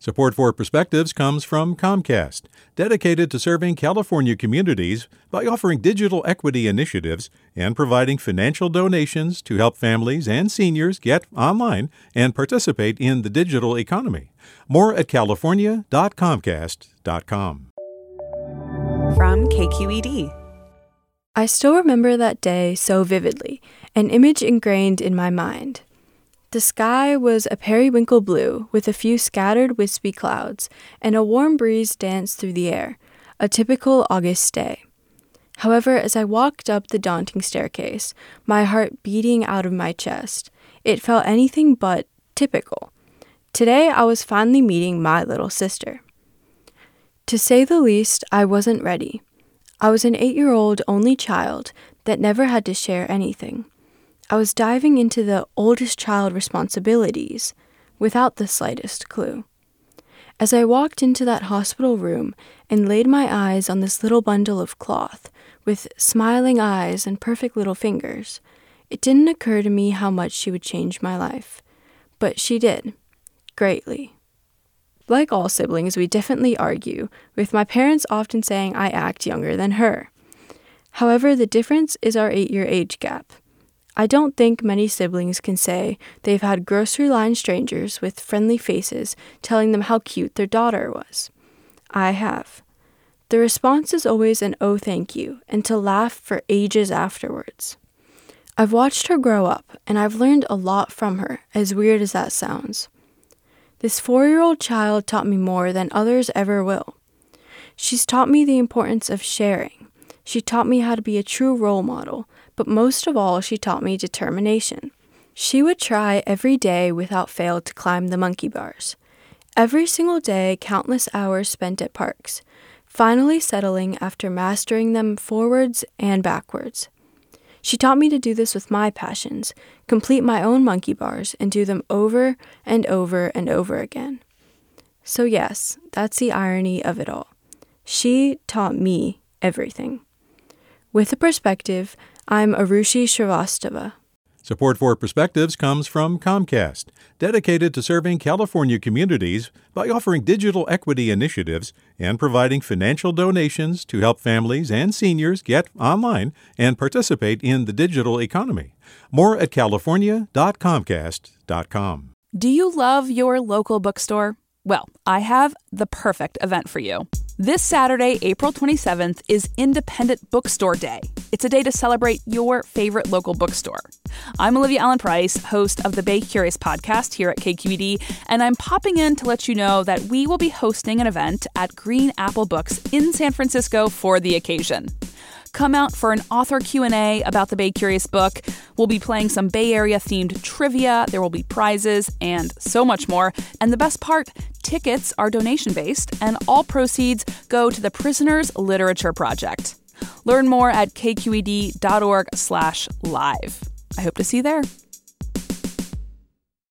Support for Perspectives comes from Comcast, dedicated to serving California communities by offering digital equity initiatives and providing financial donations to help families and seniors get online and participate in the digital economy. More at california.comcast.com. From KQED. I still remember that day so vividly, an image ingrained in my mind. The sky was a periwinkle blue with a few scattered wispy clouds, and a warm breeze danced through the air, a typical August day. However, as I walked up the daunting staircase, my heart beating out of my chest, it felt anything but typical. Today, I was finally meeting my little sister. To say the least, I wasn't ready. I was an 8-year-old only child that never had to share anything. I was diving into the oldest child responsibilities without the slightest clue. As I walked into that hospital room and laid my eyes on this little bundle of cloth with smiling eyes and perfect little fingers, it didn't occur to me how much she would change my life. But she did, greatly. Like all siblings, we definitely argue, with my parents often saying I act younger than her. However, the difference is our 8-year age gap. I don't think many siblings can say they've had grocery line strangers with friendly faces telling them how cute their daughter was. I have. The response is always an "oh, thank you," and to laugh for ages afterwards. I've watched her grow up, and I've learned a lot from her, as weird as that sounds. This 4-year-old child taught me more than others ever will. She's taught me the importance of sharing. She taught me how to be a true role model, but most of all, she taught me determination. She would try every day without fail to climb the monkey bars. Every single day, countless hours spent at parks, finally settling after mastering them forwards and backwards. She taught me to do this with my passions, complete my own monkey bars, and do them over and over and over again. So yes, that's the irony of it all. She taught me everything. With a perspective, I'm Arushi Shrivastava. Support for Perspectives comes from Comcast, dedicated to serving California communities by offering digital equity initiatives and providing financial donations to help families and seniors get online and participate in the digital economy. More at california.comcast.com. Do you love your local bookstore? Well, I have the perfect event for you. This Saturday, April 27th, is Independent Bookstore Day. It's a day to celebrate your favorite local bookstore. I'm Olivia Allen Price, host of the Bay Curious podcast here at KQED, and I'm popping in to let you know that we will be hosting an event at Green Apple Books in San Francisco for the occasion. Come out for an author Q&A about the Bay Curious book. We'll be playing some Bay Area-themed trivia. There will be prizes and so much more. And the best part, tickets are donation-based, and all proceeds go to the Prisoners Literature Project. Learn more at kqed.org/live. I hope to see you there.